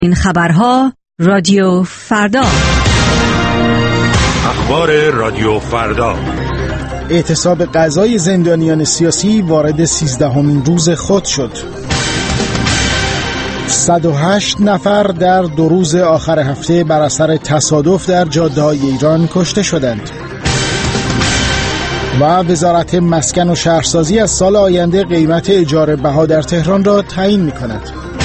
این خبرها رادیو فردا. اخبار رادیو فردا. اعتصاب غذای زندانیان سیاسی وارد 13مین روز خود شد. 108 نفر در 2 روز آخر هفته بر اثر تصادف در جاده‌های ایران کشته شدند. و وزارت مسکن و شهرسازی از سال آینده قیمت اجاره بها در تهران را تعیین می‌کند.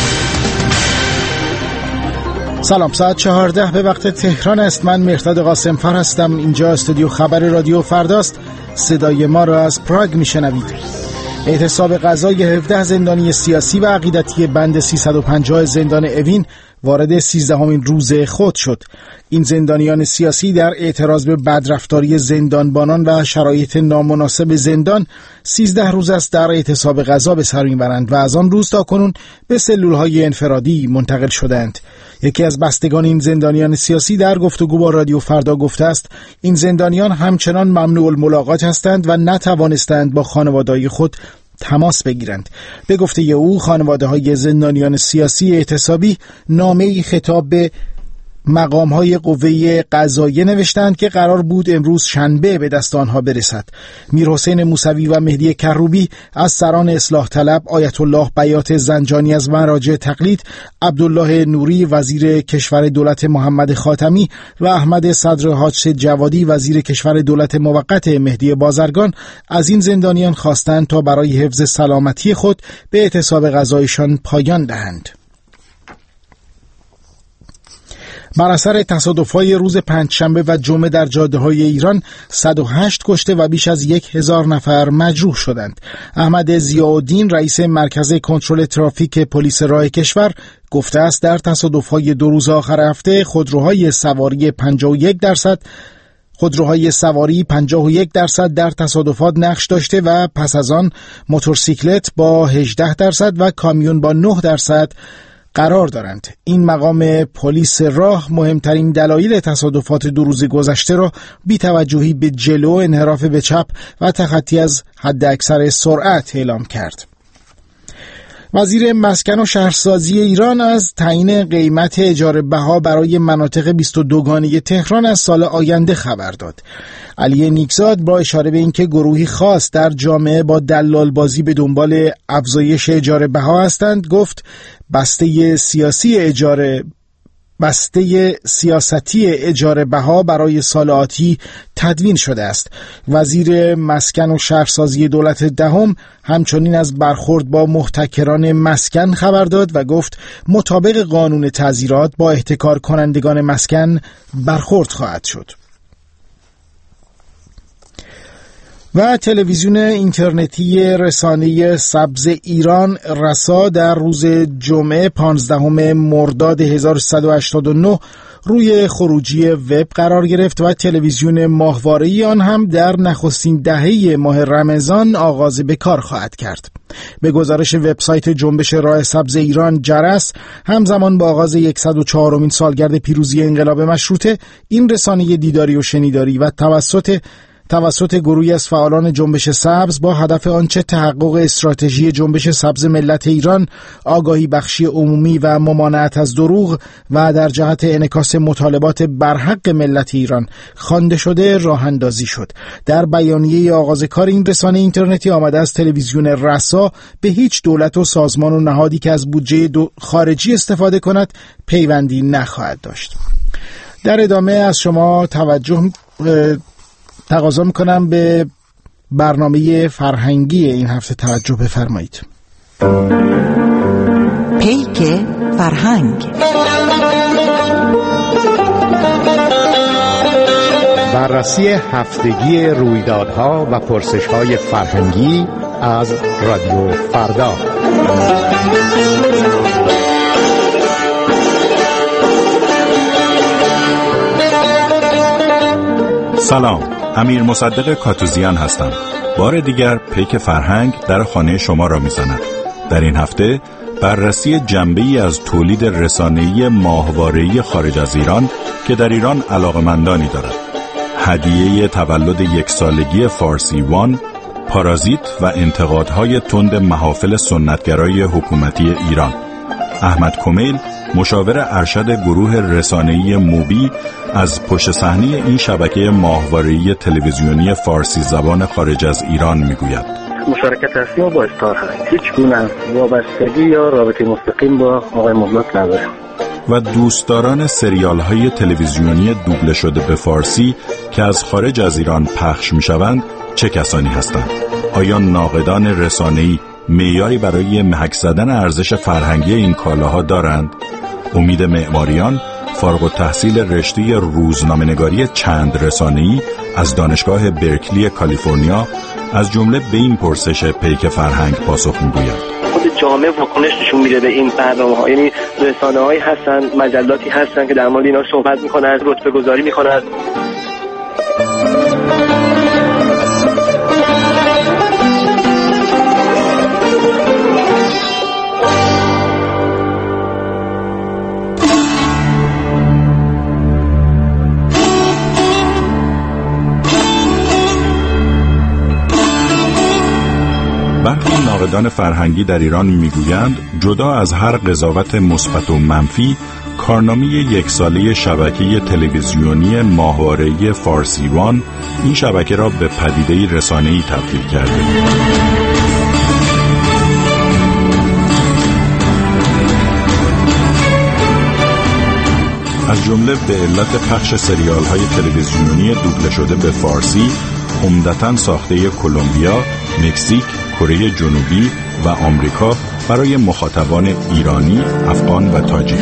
سلام، ساعت 14 به وقت تهران است. من مهرداد قاسمفر هستم. اینجا استودیو خبر رادیو فرداست. صدای ما را از پراگ میشنوید. اعتصاب غذای 17 زندانی سیاسی و عقیدتی بند 350 زندان اوین وارد 13مین روز خود شد. این زندانیان سیاسی در اعتراض به بدرفتاری زندانبانان و شرایط نامناسب زندان 13 روز است در اعتصاب غذا به سر میبرند و از آن روز تا کنون به سلولهای انفرادی منتقل شدند. یکی از بستگان این زندانیان سیاسی در گفتگو با رادیو فردا گفته است این زندانیان همچنان ممنوع الملاقات هستند و نتوانستند با خانواده‌های خود تماس بگیرند. به گفته او خانواده‌های زندانیان سیاسی اعتصابی نامه‌ای خطاب به مقام‌های قوه قضاییه نوشتند که قرار بود امروز شنبه به دست آنها برسد. میرحسین موسوی و مهدی کروبی از سران اصلاح طلب، آیت الله بیات زنجانی از مراجع تقلید، عبدالله نوری وزیر کشور دولت محمد خاتمی و احمد صدر حاج جوادی وزیر کشور دولت موقت مهدی بازرگان از این زندانیان خواستند تا برای حفظ سلامتی خود به اعتصاب غذایشان پایان دهند. بر اثر تصادف‌های روز پنجشنبه و جمعه در جاده‌های ایران 108 کشته و بیش از 1000 نفر مجروح شدند. احمد ضیاءالدین رئیس مرکز کنترل ترافیک پلیس راه کشور گفته است در تصادف‌های 2 روز آخر هفته خودروهای سواری 51% در تصادفات نقش داشته و پس از آن موتورسیکلت با 18% و کامیون با 9% قرار دارند. این مقام پلیس راه مهمترین دلایل تصادفات 2 روز گذشته را بی‌توجهی به جلو، انحراف به چپ و تخطی از حد اکثر سرعت اعلام کرد. وزیر مسکن و شهرسازی ایران از تعیین قیمت اجاره بها برای مناطق 22گانه تهران از سال آینده خبر داد. علی نیکزاد با اشاره به اینکه گروهی خاص در جامعه با دلال بازی به دنبال افزایش اجاره بها هستند گفت بسته سیاستی اجاره بها برای سال آتی تدوین شده است. وزیر مسکن و شهرسازی دولت دهم همچنین از برخورد با محتکران مسکن خبر داد و گفت مطابق قانون تعزیرات با احتکار کنندگان مسکن برخورد خواهد شد. و تلویزیون اینترنتی رسانه سبز ایران رسا در روز جمعه 15 مرداد 1389 روی خروجی وب قرار گرفت و تلویزیون ماهواره‌ای آن هم در نخستین دهه ماه رمضان آغاز به کار خواهد کرد. به گزارش وبسایت جنبش راه سبز ایران جرس، همزمان با آغاز 104مین سالگرد پیروزی انقلاب مشروطه، این رسانه دیداری و شنیداری و توسط گروهی از فعالان جنبش سبز با هدف آنچه تحقق استراتژی جنبش سبز ملت ایران، آگاهی بخشی عمومی و ممانعت از دروغ و در جهت انعکاس مطالبات برحق ملت ایران خوانده شده راه اندازی شد. در بیانیه آغاز کار این رسانه اینترنتی آمده از تلویزیون رسا به هیچ دولت و سازمان و نهادی که از بودجه خارجی استفاده کند پیوندی نخواهد داشت. در ادامه از شما تقاضا میکنم به برنامه فرهنگی این هفته توجه بفرمایید. پیک فرهنگ. بررسی هفتگی رویدادها و پرسش‌های فرهنگی از رادیو فردا. سلام، امیر مصدق کاتوزیان هستم. بار دیگر پیک فرهنگ در خانه شما را میزند. در این هفته بررسی جنبه‌ای از تولید رسانه‌ای ماهواره‌ای خارج از ایران که در ایران علاقمندانی دارد. هدیه تولد 1 سالگی فارسی وان، پارازیت و انتقادهای تند محافل سنتگرای حکومتی ایران. احمد کمیل، مشاور ارشد گروه رسانه‌ای موبی از پشت صحنه این شبکه ماهواره‌ای تلویزیونی فارسی زبان خارج از ایران میگوید. مشارکت اصلی ما با استار هست. هیچ گونه وابستگی یا رابطه مستقیم با آقای مبلغ نداره. و دوستداران سریال‌های تلویزیونی دوبله شده به فارسی که از خارج از ایران پخش می‌شوند چه کسانی هستند؟ آیا ناقدان رسانه‌ای معیاری برای محک زدن ارزش فرهنگی این کالاها دارند؟ امید معماریان فارغ التحصیل رشته روزنامه‌نگاری چند رسانه‌ای از دانشگاه برکلی کالیفرنیا از جمله به این پرسش پیک فرهنگ پاسخ می‌گوید. خود جامعه واکنش نشون میده به این برنامه‌ها، یعنی رسانه‌هایی هستن، مجلاتی هستن که در مورد اینا صحبت می‌کنن، رتبه گذاری می‌کنن. برخی ناقدان فرهنگی در ایران میگویند جدا از هر قضاوت مثبت و منفی، کارنامه یک ساله شبکه تلویزیونی ماهواره‌ای فارسی وان این شبکه را به پدیده‌ای رسانه‌ای تبدیل کرده. از جمله به علت پخش سریال‌های تلویزیونی دوبله شده به فارسی عمدتاً ساخته کلمبیا، مکزیک، کره جنوبی و آمریکا برای مخاطبان ایرانی، افغان و تاجیک.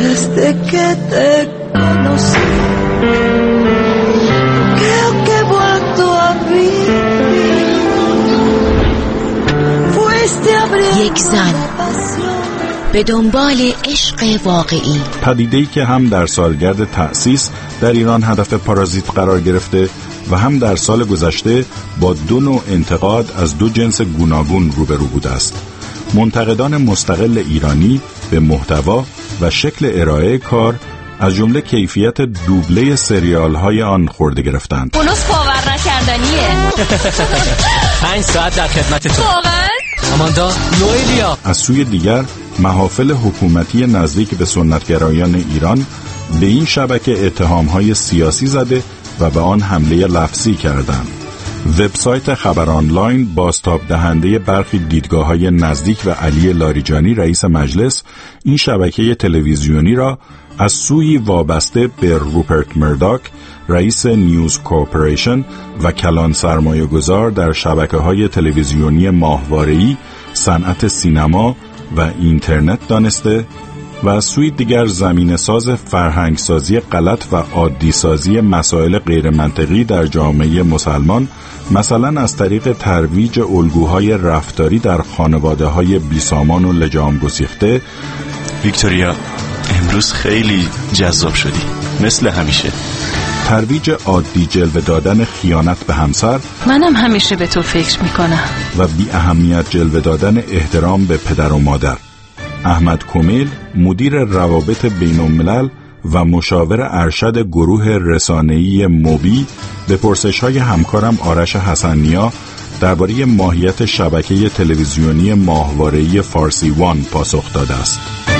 یک زن به دنبال عشق واقعی، پدیده‌ای که هم در سالگرد تأسیس در ایران هدف پارازیت قرار گرفته و هم در سال گذشته با دو نوع انتقاد از دو جنس گوناگون روبرو بوده است. منتقدان مستقل ایرانی به محتوا و شکل ارائه کار از جمله کیفیت دوبله سریال‌های آن خورده گرفتند. بونوس باور نکردنیه. 5 ساعت در خدمتتون. واقعا؟ آماندا نوئلیا. از سوی دیگر محافل حکومتی نزدیک به سنتگرایان ایران به این شبکه اتهام‌های سیاسی زده و به آن حمله لفظی کردند. وبسایت خبر آنلاین بازتاب دهنده برخی دیدگاه‌های نزدیک و علی لاریجانی رئیس مجلس این شبکه تلویزیونی را از سوی وابسته به روپرت مرداک رئیس نیوز کورپوریشن و کلان سرمایه‌گذار در شبکه‌های تلویزیونی ماهواره‌ای، صنعت سینما و اینترنت دانسته و از سوی دیگر زمینه‌ساز فرهنگسازی غلط و عادی‌سازی مسائل غیر منطقی در جامعه مسلمان، مثلا از طریق ترویج الگوهای رفتاری در خانواده‌های بیسامان و لجام گسیخته. ویکتوریا، امروز خیلی جذاب شدی، مثل همیشه. ترویج عادی جلوه دادن خیانت به همسر، منم همیشه به تو فکر میکنم. و بی اهمیت جلوه دادن احترام به پدر و مادر. احمد کمیل، مدیر روابط بین الملل و مشاور ارشد گروه رسانه‌ای موبی، به پرسش‌های همکارم آرش حسن‌نیا درباره ماهیت شبکه تلویزیونی ماهواره‌ای فارسی وان پاسخ داده است.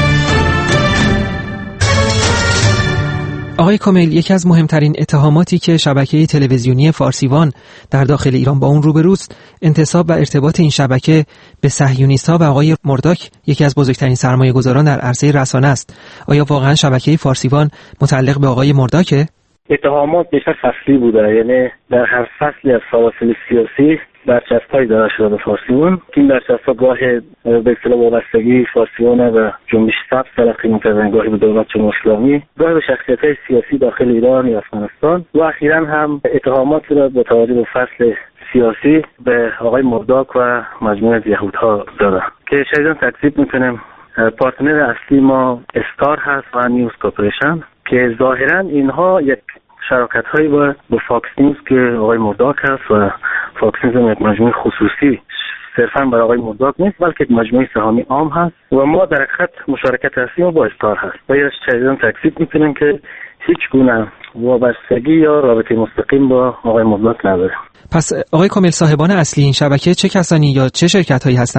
آقای کمیل، یکی از مهمترین اتهاماتی که شبکه تلویزیونی فارسی وان در داخل ایران با اون روبروست، انتساب و ارتباط این شبکه به صهیونیست‌ها و آقای مرداک، یکی از بزرگترین سرمایه‌گذاران در عرصه رسانه است. آیا واقعا شبکه فارسی وان متعلق به آقای مرداکه؟ اتهامات بیشتر فصلی بوده، یعنی در هر فصلی از فواصل سیاسی برچسب‌هایی داده شده به فارسیون که این برچسب‌ها گاه به اصطلاح وابستگی فارسیون و جنبش سبز تلقی می‌کردن، گاهی به دولت جمهوری اسلامی، گاهی به شخصیت‌های سیاسی داخل ایران یا افغانستان و اخیراً هم اتهامات را با توجه به فصل سیاسی به آقای مرداک و مجموعه یهودها دادن که شایداً تکذیب می‌کنیم. پارتنر اصلی ما استار هست و نیوز کورپوریشن که ظاهراً اینها یک شراکت‌هایی با فاکس نیوز که آقای مرداک هست و فاکس نیوز یک مجموعه خصوصی صرفاً برای آقای مرداک نیست، بلکه یک مجموعه سهامی عام هست و ما در حقیقت مشارکت اصلی ما با استار هست و یا شایداً تکذیب می‌کنیم که هیچ گونه وابستگی یا رابطه مستقیم با آقای مرداک نداره. پس آقای کمیل، صاحبان اصلی این شبکه چه کسانی یا چه شرکت‌هایی هستند؟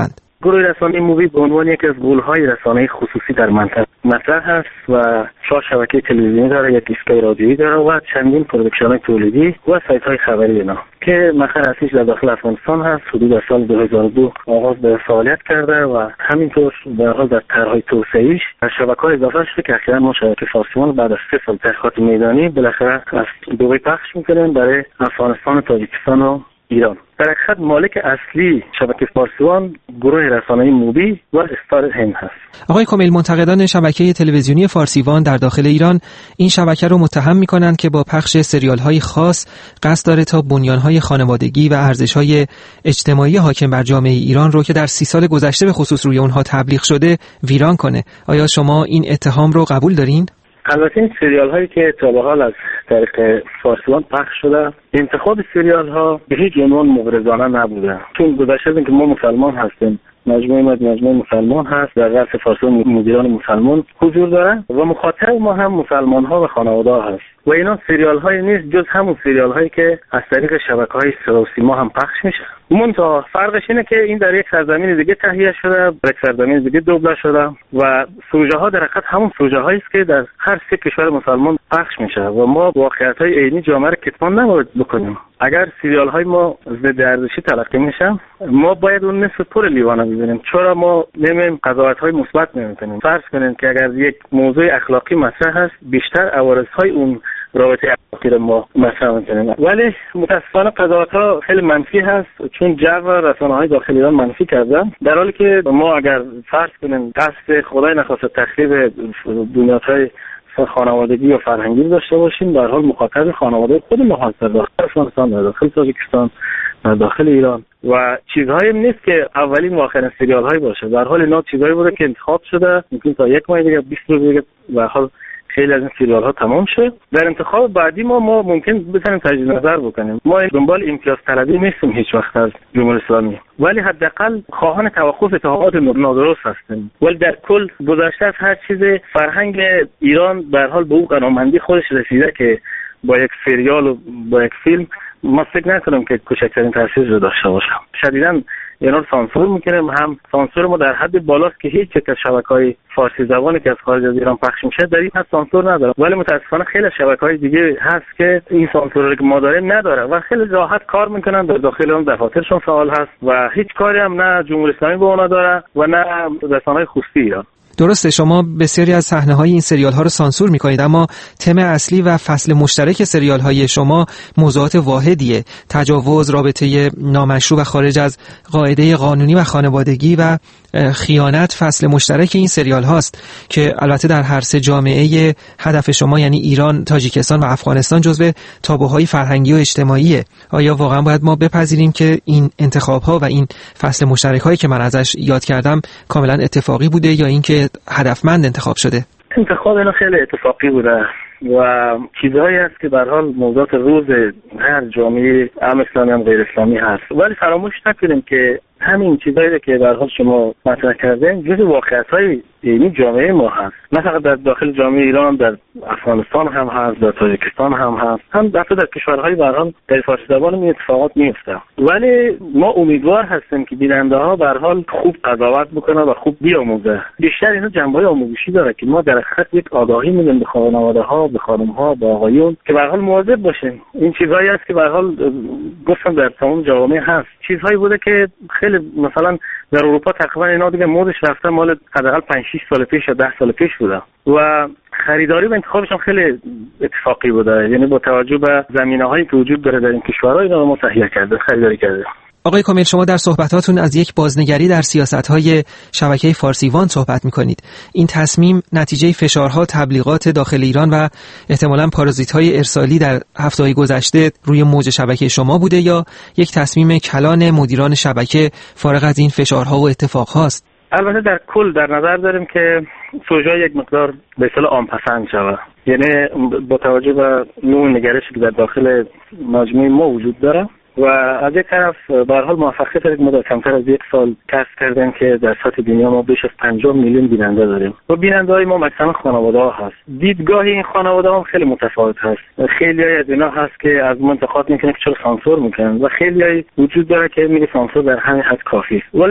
گروه رسانه موبی به عنوان یکی از گل‌های رسانه خصوصی در منطقه مطرح است و 4 شبکه تلویزیونی داره، یک ایستگاه رادیویی داره و چندین پروداکشن تولیدی و سایت‌های خبری اینا که مقر اصلیش در داخل افغانستان هست. حدود از سال 2002 آغاز به فعالیت کرده و همینطور در حال در طرح‌های توسعه‌ایش در شبکه‌ها اضافه شده که اخیراً ما شبکه فارسیوان بعد از 3 سال تحقیقات میدانی بالاخره از دبی پخش می‌کنیم برای افغانستان و تاجیکستان و ایران. در حقیقت مالک اصلی شبکه فارسیوان گروه رسانه‌ای موبی و استار هند هست. آقای کمیل، منتقدان شبکه تلویزیونی فارسیوان در داخل ایران این شبکه رو متهم می‌کنند که با پخش سریال‌های خاص قصد داره تا بنیان‌های خانوادگی و ارزش‌های اجتماعی حاکم بر جامعه ایران رو که در 30 سال گذشته به خصوص روی اونها تبلیغ شده ویران کنه. آیا شما این اتهام رو قبول دارین؟ البته این سریال هایی که تا به حال از طریق فارسیوان پخش شده، انتخاب سریال ها به هیچ عنوان مغرضانه نبوده، چون گذشته که ما مسلمان هستیم، مجموعه مسلمان هست، در رأس فارسیوان مدیران مسلمان حضور داره و مخاطب ما هم مسلمان ها و خانواده ها هست و اینا سریال های نیست جز همون سریال هایی که از طریق شبکه‌های صدا و سیما هم پخش میشه. منتها فرقش اینه که این در یک سرزمین دیگه تهیه شده، در یک سرزمین دیگه دوبله شده و سوژه ها در حقیقت همون سوژه هایی است که در هر 3 کشور مسلمان پخش میشه و ما واقعیت های عینی جامعه رو کتمان نباید بکنیم. اگر سریال های ما ضد ارزشی تلقی میشن، ما باید اون نصف پر لیوان ببینیم. چرا ما نمی‌ایم قضاوت های مثبت نمی‌کنیم؟ فرض کنیم که اگر یک موضوع اخلاقی مطرح هست، بیشتر عوارض های اون رابطه اخلاقی رو ما مطرح می‌کنیم. ولی متأسفانه قضاوت‌ها خیلی منفی هست، چون جو رسانه‌های داخل ایران منفی کردن، در حالی که ما اگر فرض کنیم قصد خدای نخواسته تخریب بنیادهای خانوادگی و فرهنگی داشته باشیم، در حال مخاطب خانواده خود ما هست در داخل افغانستان، در داخل تاجیکستان، در داخل ایران و چیزهایی نیست که اولین و آخرین سریال‌های باشه. در حال اینا چیزهایی بوده که انتخاب شده، ممکن تا 1 ماه دیگه 20 روز دیگه در حال خیلی از این سریال ها تمام شد. در انتخاب بعدی ما ممکن بتونیم تجدید نظر بکنیم. ما دنبال امتیاز طلبی نیستیم هیچ وقت از جمهوری اسلامی، ولی حداقل خواهان توقف اتهامات نادرست هستیم. ولی در کل گذشته از هر چیز فرهنگ ایران در حال به اون قناعتمندی خودش رسیده که با یک سریال و با یک فیلم ما فکر نکنم که کوچکترین تاثیر رو داشته باشه. شدیداً اینا رو سانسور میکنیم. هم سانسور ما در حد بالاست که هیچ یک از شبکه‌های فارسی زبانی که از خارج از ایران پخش میشه در این حد سانسور نداره، ولی متاسفانه خیلی شبکه‌های دیگه هست که این سانسور رو که ما داریم نداره و خیلی راحت کار میکنن. در داخل اون دفاترشون فعال هست و هیچ کاری هم نه جمهوری اسلامی به اونا داره و نه رسانه‌های خصوصی ایران. درسته، شما بسیاری از صحنه‌های این سریال‌ها رو سانسور می‌کنید، اما تم اصلی و فصل مشترک سریال‌های شما موضوعات واحدیه: تجاوز، رابطه نامشروع و خارج از قاعده قانونی و خانوادگی و خیانت. فصل مشترک این سریال هاست که البته در هر 3 جامعه هدف شما یعنی ایران، تاجیکستان و افغانستان جزو تابوهای فرهنگی و اجتماعیه. آیا واقعا باید ما بپذیریم که این انتخاب‌ها و این فصل مشترک هایی که من ازش یاد کردم کاملا اتفاقی بوده یا اینکه هدفمند انتخاب شده؟ انتخاب اینا خیلی اتفاقی بوده و چیزهایی هست که به هر حال موضوعات روز هر جامعه هم اسلامی هم غیر اسلامی هست، ولی فراموش نکنیم که همین چیزایی که به هر حال شما مطرح کردین جزء واقعیت‌های این جامعه ما هست. نه فقط در داخل جامعه ایران، در افغانستان هم هست، در تاجیکستان هم هست، هم در کشورهای به هر حال غیر فارسی زبان این اتفاقات میفته. ولی ما امیدوار هستیم که بیننده‌ها به هر حال خوب قضاوت بکنن و خوب بیاموزه. بیشتر اینا جنبه‌های آموزشی داره که ما در حقیقت یک آگاهی میدیم به خانواده‌ها، به خانم‌ها، به آقایون که به هر حال مواظب باشین. این چیزهایی است که به هر حال گفتم در تمام جوامع هست. چیزهایی بوده که خیلی مثلا در اروپا تقریبا اینا دیگه مودش رفته، مال حداقل 5-6 سال پیش یا 10 سال پیش بوده و خریداری و انتخابش هم خیلی اتفاقی بوده، یعنی با توجه به زمینه‌هایی که وجود داره در این کشورها اینا رو تهیه کرده، خریداری کرده. آقای کمیل، شما در صحبتاتون از یک بازنگری در سیاست‌های شبکه فارسیوان صحبت می‌کنید. این تصمیم نتیجه فشارها، تبلیغات داخل ایران و احتمالاً پارازیت‌های ارسالی در هفته‌های گذشته روی موج شبکه شما بوده یا یک تصمیم کلان مدیران شبکه فارغ از این فشارها و اتفاق‌هاست؟ البته در کل در نظر داریم که سوژه یک مقدار به اصطلاح عام‌پسند شود، یعنی با توجه به نوع نگرشی که در داخل مجموعه ما وجود داره و از یک طرف به هر حال موفقیت ما در کمتر از 1 سال کسب کردن که در سطح دنیا ما بیش از 50 میلیون بیننده داریم و بیننده‌های ما مثلا خانواده‌ها هست. دیدگاه این خانواده‌ها خیلی متفاوت هست. خیلی‌ای از اینا هست که از ما انتقاد میکنن که چرا سانسور میکنن و خیلی‌ای وجود داره که میگه سانسور در همین حد کافی است. ولی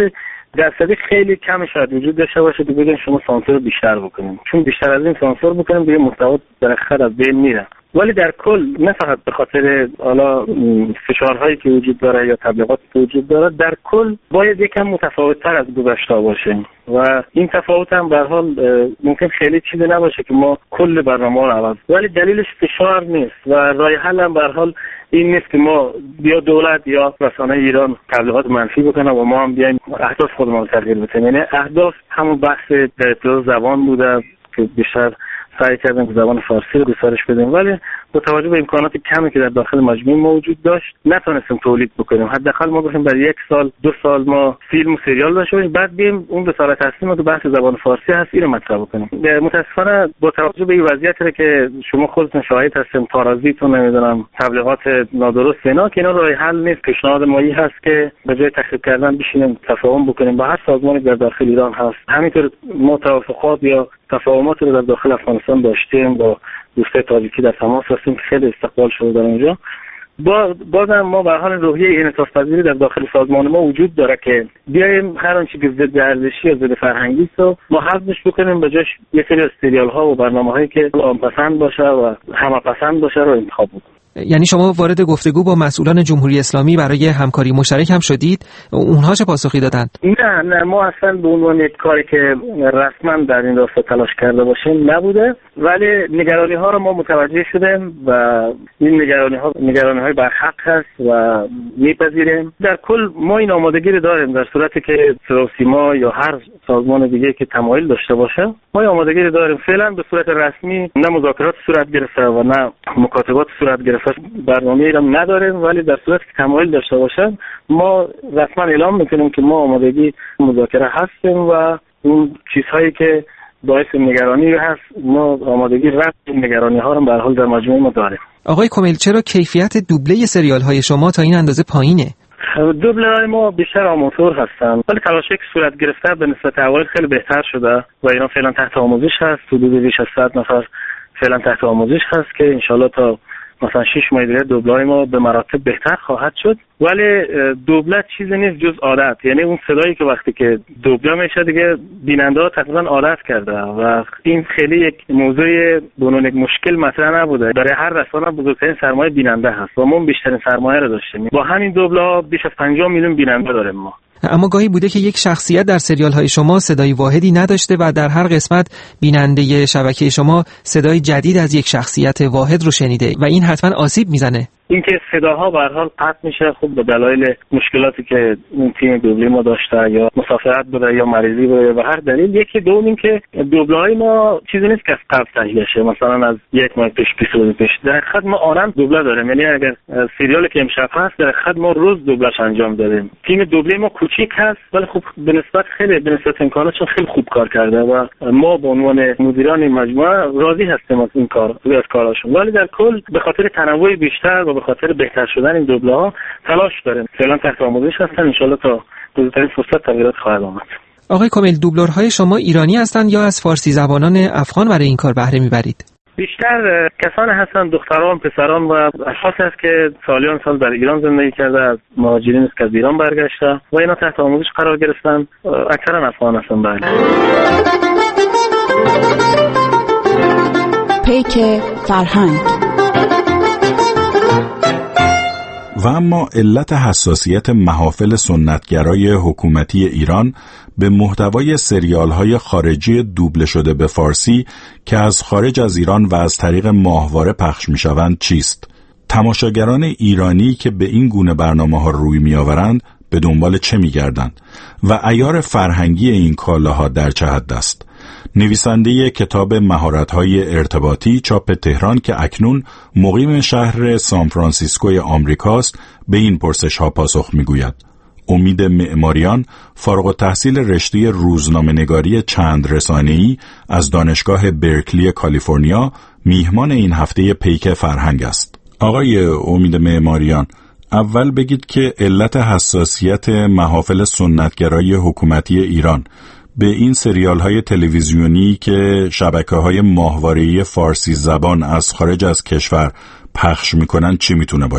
درصدی خیلی کم شاید وجود داشته باشه که بگن شما سانسور بیشتر بکنیم، چون بیشتر از این سانسور بکنیم دیگه محتوا درخت از بین میره. ولی در کل نه فقط به خاطر حالا فشارهایی که وجود داره یا تبلیغاتی که وجود داره، در کل باید یکم متفاوت‌تر از گذشته باشیم و این تفاوت هم به هر حال ممکن خیلی چیزی نباشه که ما کل برنامه رو عوض، ولی دلیلش فشار نیست و راه حل هم به هر حال این نیست که ما بیا دولت یا رسانه ایران تبلیغات منفی بکنه و ما هم بیایم اهداف خودمون رو تغییر بدیم. یعنی اهداف همون بحث در ابتدا زبان بوده که بیشتر سعی کردیم که زبان فارسی رو گسترش بدیم، ولی با توجه به امکانات کمی که در داخل مجموعه ما وجود داشت نتونستیم تولید بکنیم. حداقل ما گفتیم برای 1 سال 2 سال ما فیلم و سریال داشته باشیم، بعد بیم اون رسالت اصلی که بحث زبان فارسی هست این رو مطرح بکنیم. متاسفانه با توجه به این وضعیتی که شما خودتون شاهد هستین، پارازیتون نمیدونم تبلیغات نادرست اینا که اینا راه حل نیست. پیشنهاد مایی هست که به جای تخریب کردن بشینیم تفاهم بکنیم با هر سازمانی در داخل ایران هست. همینطور ما توافقات یا تفاهمات رو در داخل افغانستان داشتیم، با دوستای تاجیکی در تماس هستیم که خیلی استقبال شده در اونجا. بازم ما به حال روحیه انعطاف پذیری در داخل سازمان ما وجود داره که بیایم هر آنچه که ضد ارزشی یا ضد فرهنگی است ما حذفش بکنیم، به جاش یه سری سریال ها و برنامه‌هایی که عام‌پسند باشه و همه‌پسند باشه رو انتخاب بکنیم. یعنی شما وارد گفتگو با مسئولان جمهوری اسلامی برای همکاری مشترک هم شدید؟ اونها چه پاسخی دادند؟ نه ما اصلا به عنوان یک کاری که رسما در این راستا تلاش کرده باشیم نبوده، ولی نگرانی ها رو ما متوجه شدیم و این نگرانی های برحق هست و میپذیریم. در کل ما این آمادگی رو داریم در صورتی که صدا و سیما یا هر سازمان دیگه که تمایل داشته باشه ما این آمادگی رو داریم. فعلا به صورت رسمی نه مذاکرات صورت گرفته و نه مکاتبات صورت گرفته، برنامه‌ای هم نداریم، ولی در صورتی که تمایل داشته باشن ما رسما اعلام میکنیم که ما آمادگی مذاکره هستیم و اون چیزهایی که باعث نگرانی هست ما آمادگی رفع نگرانی ها رو به هر حال در مجموعه ما داریم. آقای کمیل، چرا کیفیت دوبله سریال های شما تا این اندازه پایینه؟ دوبله های ما بیشتر آماتور هستن، ولی تلاشی که صورت گرفته به نسبت اول خیلی بهتر شده و اینا فعلا تحت آموزش هست. حدود بیش از 100 نفر فعلا تحت آموزش هست که انشالله تا مثلا 6 ماه دیگه دوبله ما به مراتب بهتر خواهد شد. ولی دوبله چیزی نیست جز عادت، یعنی اون صدایی که وقتی که دوبله میشه دیگه بیننده ها تقریبا عادت کرده و این خیلی یک موضوع بنون یک مشکل مطرح نبوده. برای هر رسانه بزرگترین سرمایه بیننده هست و ما بیشترین سرمایه رو داشتیم. با همین دوبله ها بیش از 50 میلیون بیننده داریم ما. اما گاهی بوده که یک شخصیت در سریال های شما صدای واحدی نداشته و در هر قسمت بیننده شبکه شما صدای جدید از یک شخصیت واحد رو شنیده و این حتما آسیب میزنه. اینکه صداها به هر حال قطع میشه خب به دلایل مشکلاتی که اون تیم دوبله ما داشته یا مسافرت بوده یا مریضی بوده و هر دلیل. یکی دوم این که دوبله‌های ما چیزی نیست که از قبل تهیه شه، مثلا از 1 ماه پیش 20 روز پیش. در حقیقت ما آرام دوبله داریم، یعنی اگر سریالی که امشب هست در حقیقت ما روز دوبله‌اش انجام دادیم. تیم دوبله ما کوچیک هست ولی خب به نسبت امکاناتش خیلی خوب کار کرده و ما به عنوان مدیران مجموعه راضی هستیم از این کار از کاراشون. ولی در کل به خاطر تنوع بیشتر و به خاطر بهتر شدن این دوبله ها تلاش داریم. فعلا تحت آموزش هستن، ان شاءالله تا بزرگترین فرصت تغییرات خواهد آمد. آقای کمیل، دوبلورهای شما ایرانی هستند یا از فارسی زبانان افغان برای این کار بهره میبرید؟ بیشتر کسانی هستند، دختران، پسران و اشخاصی هست که سالیان سال در ایران زندگی کرده، از مهاجرین است که از ایران برگشته و اینا تحت آموزش قرار گرفتن. اکثرا افغان هستند. بله. پیک فرهنگ. و اما علت حساسیت محافل سنتگرای حکومتی ایران به محتوای سریال‌های خارجی دوبله شده به فارسی که از خارج از ایران و از طریق ماهواره پخش می‌شوند چیست؟ تماشاگران ایرانی که به این گونه برنامه‌ها روی می‌آورند به دنبال چه می‌گردند و عیار فرهنگی این کالاها در چه حد است؟ نویسنده کتاب مهارت‌های ارتباطی چاپ تهران که اکنون مقیم شهر سانفرانسیسکوی آمریکاست به این پرسش‌ها پاسخ می‌گوید. امید معماریان فارغ التحصیل رشته روزنامه‌نگاری چند رسانه‌ای از دانشگاه برکلی کالیفرنیا میهمان این هفته پیک فرهنگ است. آقای امید معماریان، اول بگید که علت حساسیت محافل سنتگرای حکومتی ایران به این سریال‌های تلویزیونی که شبکه‌های ماهواره‌ای فارسی زبان از خارج از کشور پخش می‌کنن چی میتونه باشه؟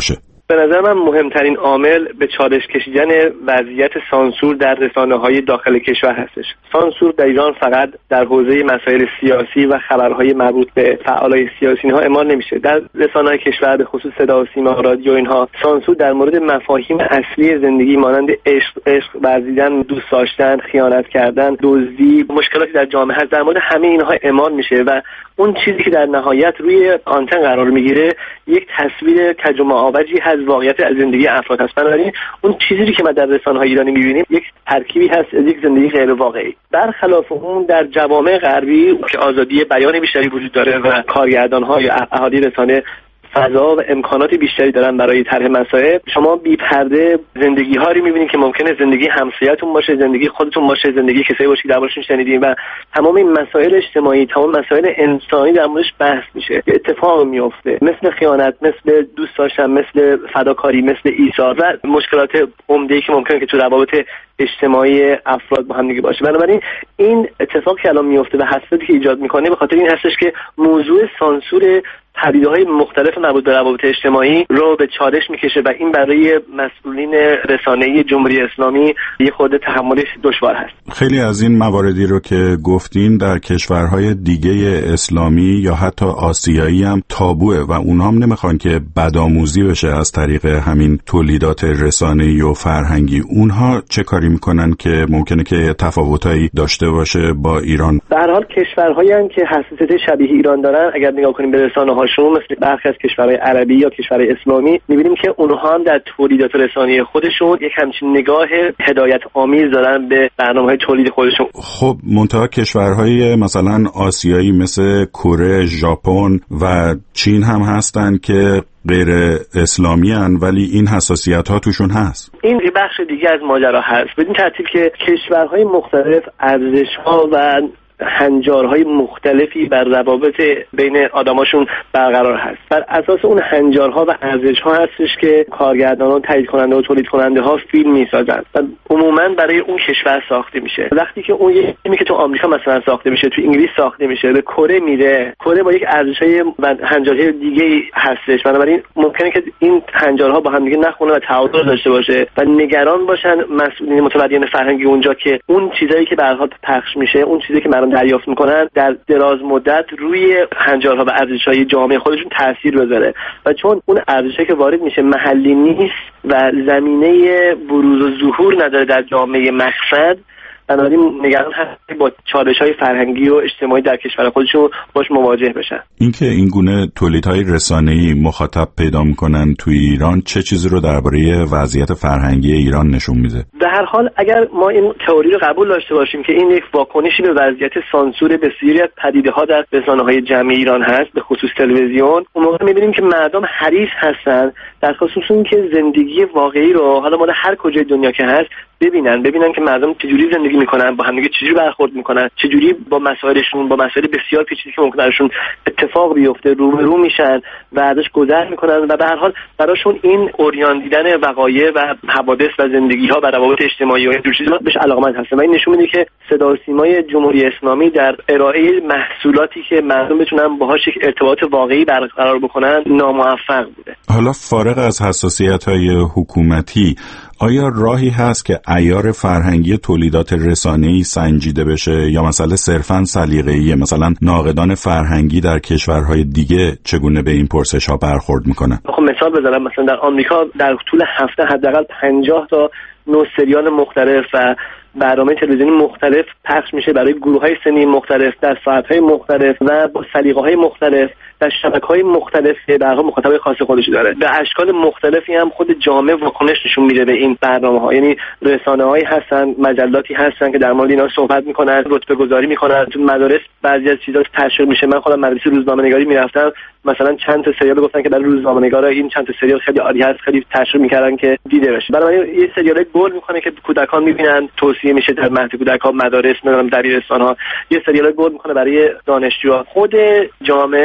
به نظر من مهمترین عامل به چالش کشیدن وضعیت سانسور در رسانه‌های داخل کشور هستش. سانسور در ایران فقط در حوزه مسائل سیاسی و خبرهای مربوط به فعالای سیاسی اینها اعمال نمیشه. در رسانه‌های کشور به خصوص صدا و سیما، رادیو اینها سانسور در مورد مفاهیم اصلی زندگی مانند عشق ورزیدن، دوست داشتن، خیانت کردن، دزدی، مشکلاتی در جامعه هست، در مورد همه اینها اعمال میشه و اون چیزی که در نهایت روی آنتن قرار میگیره یک تصویر تجمع آوجی از واقعیت از زندگی افراد هست. بنابراین اون چیزی که ما در رسانه‌های ایرانی میبینیم یک ترکیبی هست از یک زندگی غیر واقعی. برخلاف اون در جوامع غربی که آزادی بیان بیشتری وجود داره و کارگردان‌ها یا اهالی رسانه فضا و امکانات بیشتری دارن برای طرح مسائل، شما بی پرده زندگی هایی می‌بینید که ممکنه زندگی همسایه‌تون باشه، زندگی خودتون باشه، زندگی کسایی باشه که دربارشون شنیدین و تمام این مسائل اجتماعی، تمام مسائل انسانی در موردش بحث میشه. اتفاق میفته مثل خیانت، مثل دوست داشتن، مثل فداکاری، مثل ایثار و مشکلات عمده‌ای که ممکنه که تو روابط اجتماعی افراد با هم دیگه باشه. بنابراین این اتفاقی که الان میفته و حساسیتی که ایجاد میکنه به خاطر این هستش که موضوع سانسور پدیده‌های مختلف مربوط به روابط اجتماعی رو به چالش میکشه و این برای مسئولین رسانه‌ای جمهوری اسلامی یه خورده تحملش دشوار هست. خیلی از این مواردی رو که گفتین در کشورهای دیگه اسلامی یا حتی آسیایی هم تابوه و اونها هم نمیخوان که بدآموزی بشه از طریق همین تولیدات رسانه‌ای و فرهنگی. اونها چه کاری میکنن که ممکنه که تفاوتایی داشته باشه با ایران؟ به هر حال کشورهایی هم که حساسیت شبیه ایران دارن، اگر نگاه کنیم به رسانه‌هاشون مثل برخی از کشورهای عربی یا کشورهای اسلامی، می‌بینیم که اونها هم در تولیدات رسانه‌ای خودشون یک همچین نگاه هدایت آمیز دارن به برنامه‌های تولید خودشون. خب منتها کشورهای مثلا آسیایی مثل کره، ژاپن و چین هم هستن که غیر اسلامی هن ولی این حساسیت ها توشون هست. این بخش دیگه از ماجرا هست. بدین ترتیب که کشورهای مختلف ارزش‌ها و هنجارهای مختلفی بر روابط بین آدماشون برقرار هست. بر اساس اون هنجارها و ارزش‌ها هستش که کارگردانان، تایید کننده و تولید کننده ها فیلم می‌سازن و عموماً برای اون کشور ساخته میشه. وقتی که اون یه فیلمی که تو آمریکا مثلا ساخته میشه، تو انگلیس ساخته میشه، به کره میره، کره با یک ارزش‌های و هنجارهای دیگه‌ای هستش. بنابراین ممکنه که این هنجارها با هم دیگه نخونه و تعادل داشته باشه و نگران باشن مسئولین متمدن فرهنگی اونجا که اون چیزایی که به هر حال پخش میشه، اون چیزی که دریافت میکنن در دراز مدت روی هنجارها و ارزش‌های جامعه خودشون تاثیر بذاره و چون اون ارزش‌هایی که وارد میشه محلی نیست و زمینه بروز و ظهور نداره در جامعه مقصد، بنابراین نگران هست با چالش‌های فرهنگی و اجتماعی در کشور خودشون باش مواجه بشن. اینکه این گونه تولیدهای رسانه‌ای مخاطب پیدا میکنن توی ایران چه چیزی رو درباره وضعیت فرهنگی ایران نشون میده؟ در هر حال اگر ما این تئوری رو قبول داشته باشیم که این یک واکنشی به وضعیت سانسور بسیاری از پدیده‌ها در رسانه‌های جمعی ایران هست، به خصوص تلویزیون، اون موقع می‌بینیم که مردم حریص هستن در خصوص اون که زندگی واقعی رو حالا مال هر کجای دنیا که هست ببینن که مردم چجوری زندگی میکنن، با هم دیگه چجوری برخورد میکنن، چجوری با مسائلشون، با مسائل بسیار پیچیده که ممکنه درشون اتفاق بیفته روبرو میشن و ازش گذر میکنن و به هر حال براشون این اوریان دیدن وقایع و حوادث و زندگی ها و روابط اجتماعی و اینجور چیزا بهش علاقمند هستن و این نشون میده که صدا و سیمای جمهوری اسلامی در ارائه محصولاتی که مردم بتونن باهاش یک ارتباط واقعی برقرار بکنن ناموفق بوده. حالا فارغ از حساسیت‌های حکومتی، آیا راهی هست که عیار فرهنگی تولیدات رسانه‌ای سنجیده بشه یا مسئله صرفاً سلیقه‌ایه؟ مثلا ناقدان فرهنگی در کشورهای دیگه چگونه به این پرسش‌ها برخورد میکنن؟ خب مثال بزنم، مثلا در آمریکا در طول هفته حداقل 50 تا نوع سریال مختلف و برنامه تلویزیونی مختلف پخش میشه برای گروه‌های سنی مختلف در ساعت‌های مختلف و با سلیقه‌های مختلف در شبکه‌های مختلف که در واقع مخاطب خاص خودش داره. به اشکال مختلفی هم خود جامعه واکنش نشون میده به این برنامه‌ها. یعنی رسانه‌هایی هستن، مجلاتی هستن که در مورد اینا صحبت میکنن، رتبه گذاری میکنن. تو مدارس بعضی از چیزا تشویق میشه. من خودم مدرسه روزنامه‌نگاری میرفتم، مثلا چند تا سریال گفتن که برای روزنامه‌نگارا این چند تا سریال خیلی عالی هست، خیلی تشویق میکردن که دیده بشه. برای یه سریال گل میکنه که کودکان میبینن، توصیه میشه در مهد کودکان، مدارس، دبیرستان‌ها. یه سریال گل میکنه برای دانشجوها. خود جامعه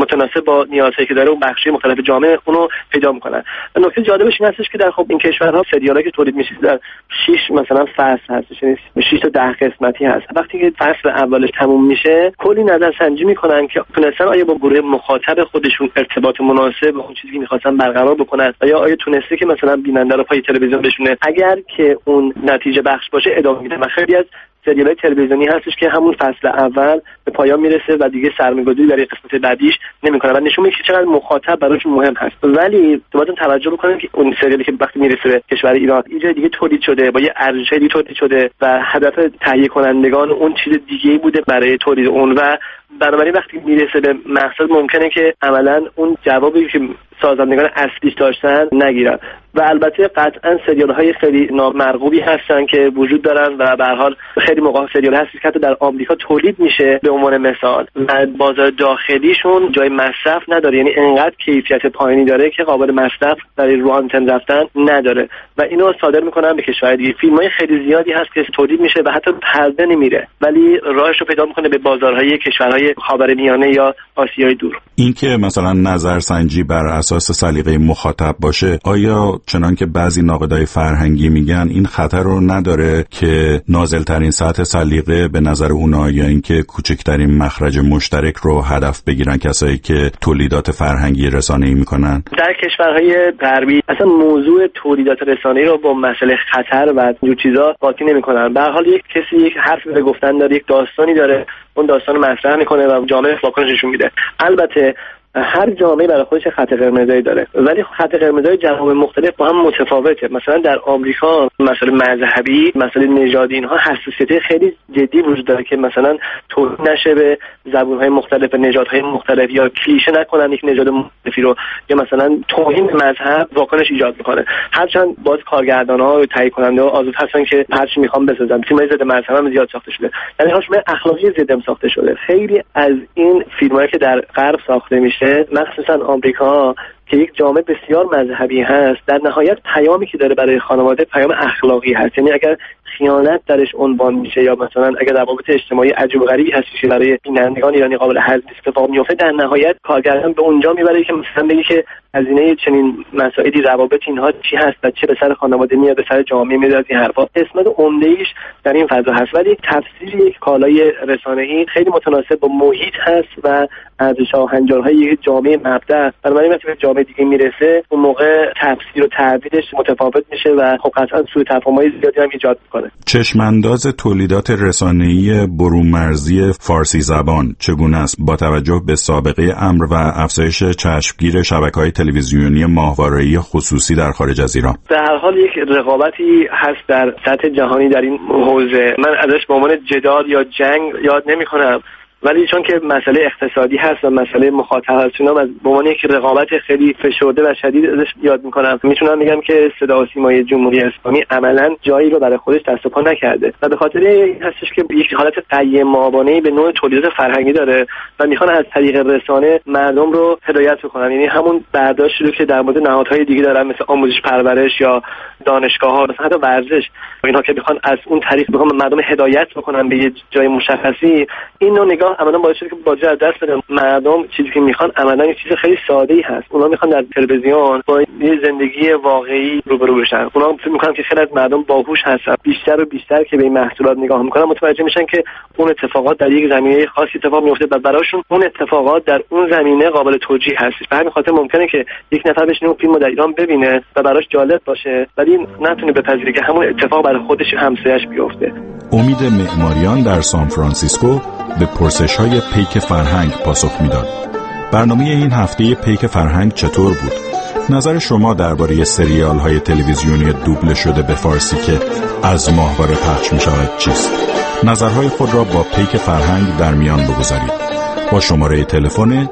متناسب با نیازهایی که داره اون بخش‌های مختلف جامعه اونو پیدا میکنن. نکته جالبش این هستش که در خب این کشورها سریالایی که تولید میشه در 6 مثلا فصل هستش، یعنی 6 تا 10 قسمتی هست. وقتی که فصل اولش تموم میشه کلی نظرسنجی میکنن که تونستن آیا با گروه مخاطب خودشون ارتباط مناسب با اون چیزی که میخواستن برقرار بکنن یا آیا تونسته که مثلا بیننده رو پای تلویزیون بشونه. اگر که اون نتیجه بخش باشه ادامه میده. و خیلی از سریال‌های تلویزیونی هستش که همون فصل اول به پایان میرسه و دیگه سرمایه‌گذاری برای قسمت بعدیش نمی‌کنه و نشون میده که چقدر مخاطب براشون مهم هست. ولی باید توجه بکنیم که اون سریالی که وقتی میرسه به کشور ایران یه جای دیگه تولید شده، با یه ارزش‌های دیگه تولید شده و هدف تهیه کنندگان اون چیز دیگه‌ای بوده برای تولید اون و بنابراین وقتی میرسه به مقصد ممکنه که عملاً اون جوابی که سازندگان اصلیش داشتن نگیرن. و البته قطعا سریال‌های خیلی نامرغوبی هستن که وجود دارن و به هر حال خیلی موقع سریال هست که حتی در آمریکا تولید میشه به عنوان مثال و بازار داخلیشون جای مصرف نداره، یعنی انقدر کیفیت پایینی داره که قابل مصرف برای رو آنتن رفتن نداره و اینو صادر میکنن به کشور دیگه. فیلم‌های خیلی زیادی هست که تولید میشه و حتی پرده نمیره ولی راهش رو پیدا میکنه به بازارهای کشورهای خاورمیانه یا آسیای دور. این که مثلا نظرسنجی بر اساس سلیقه مخاطب باشه، آیا چنان که بعضی ناقدای فرهنگی میگن این خطر رو نداره که نازلترین سطح سلیقه به نظر اونا یا اینکه کوچکترین مخرج مشترک رو هدف بگیرن کسایی که تولیدات فرهنگی رسانه‌ای میکنن؟ در کشورهای غربی اصلا موضوع تولیدات رسانه‌ای رو با مسئله خطر و اینجور چیزا قاطی نمیکنن. به هر حال یک کسی یک حرفی به گفتن داره، یک داستانی داره، اون داستان رو مطرح میکنه و جامعه واکنشش نشون میده. البته هر جامعه برای خودش خط قرمزی داره ولی خط قرمزی جوامع مختلف با هم متفاوته. مثلا در آمریکا مسئله مذهبی، مسئله نژادی، اینها حساسیت خیلی جدی وجود داره که مثلا توهین نشه به زبونهای مختلف، نژادهای مختلف یا کلیشه نکنن یک نژاد مختلفی رو یا مثلا توهین به مذهب واکنش ایجاد میکنه. هرچند باز کارگردان‌ها و تهیه کننده‌ها آزاد هستن که هر چی میخوان بسازن. فیلم‌های ضد مذهب هم زیاد ساخته شده. یعنی هاش اخلاقی ضد ساخته شده. خیلی از این فیلم‌هایی که در غرب ساخته میشه مخصوصا آمریکا که یک جامعه بسیار مذهبی هست، در نهایت پیامی که داره برای خانواده پیام اخلاقی هست. یعنی اگر خیانت درش عنوان میشه یا مثلا اگر روابط اجتماعی عجیب و غریبی هست که برای بینندگان ایرانی قابل هضم اتفاق میفته، در نهایت کارگردان به اونجا میبره که مثلا بگه که هزینه چنین مسائلی، روابط اینها چی هست و چه به سر خانواده میاد، به سر جامعه میاد، از این حرفا. قسمت عمده‌ایش در این فضا هست ولی تفسیر یک کالای رسانه‌ای خیلی متناسب با محیط هست و ارزش‌ها و هنجارهای یک جامعه مبدأ. بنابراین وقتی به جامعه دیگه میرسه اون موقع تفسیر و تعبیرش متفاوت میشه و خب قطعا سوء تفاهم‌های زیادی هم ایجاد می‌کنه. چشمانداز تولیدات رسانه‌ای برون‌مرزی فارسی زبان چگونه است با توجه به سابقه امر و افزایش چشمگیر شبکه‌های تلویزیونی ماهواره‌ای خصوصی در خارج از ایران؟ در هر حال یک رقابتی هست در سطح جهانی در این حوزه. من ازش به عنوان جدال یا جنگ یاد نمی‌کنم ولی چون که مسئله اقتصادی هست و مسئله مخاطب هست، به عنوان یک رقابت خیلی فشرده و شدید ازش یاد میکنم. میتونم بگم که صدا و سیمای جمهوری اسلامی عملاً جایی رو برای خودش دست و پا نکرده و به خاطر این هستش که یک حالت قیم‌آبانه‌ای به نوع تولیدات فرهنگی داره و میخوان از طریق رسانه مردم رو هدایت بکنن. یعنی همون برداشتی رو که در مورد نهادهای دیگه دارن مثل آموزش پرورش یا دانشگاه‌ها، مثلا حتی ورزش، اینها که میخوان از اون طریق بخوام مردم هدایت بکنن به یه جای مشخصی، اینو نگاه عملاً باعث شده که بازی از دست بدن. مردم چیزی که میخوان عملاً یه چیز خیلی ساده‌ای هست. اونا میخوان در تلویزیون با یه زندگی واقعی روبرو بشن. اونا فکر میکنن که خیلی از مردم باهوش هستن. بیشتر و بیشتر که به این محصولات نگاه میکنن متوجه میشن که اون اتفاقات در یک زمینه خاصی اتفاق میفته و براشون اون اتفاقات در اون زمینه قابل توجیه هست. به همین خاطر ممکنه که یک نفر بشینه اون فیلمو در ایران ببینه و براش جالب باشه ولی نتونه بپذیره که همون اتفاق برای خودش همسایه‌اش بیفته. امید معماریان در سان فرانسیسکو به پرسش‌های پیک فرهنگ پاسخ میداد. برنامه این هفته پیک فرهنگ چطور بود؟ نظر شما درباره سریال‌های تلویزیونی دوبله شده به فارسی که از ماهواره پخش می‌شود چیست؟ نظرهای خود را با پیک فرهنگ در میان بگذارید. با شماره تلفن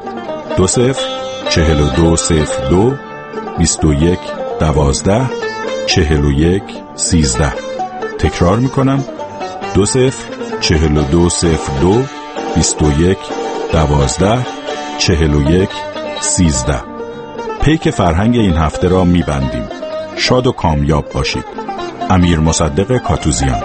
204202 21 12 41 13. تکرار میکنم 204202 21 12 41 13. پیک فرهنگ این هفته را میبندیم. شاد و کامیاب باشید. امیر مصدق کاتوزیان.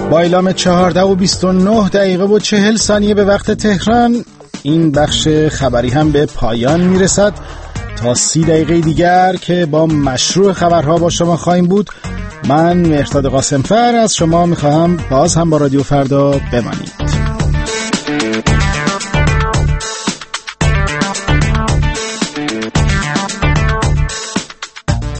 با اعلام 14:29 به وقت تهران این بخش خبری هم به پایان میرسد. تا 30 دقیقه دیگر که با مشروع خبرها با شما خواهیم بود. من مهرداد قاسمفر از شما میخواهم باز هم با رادیو فردا بمانید.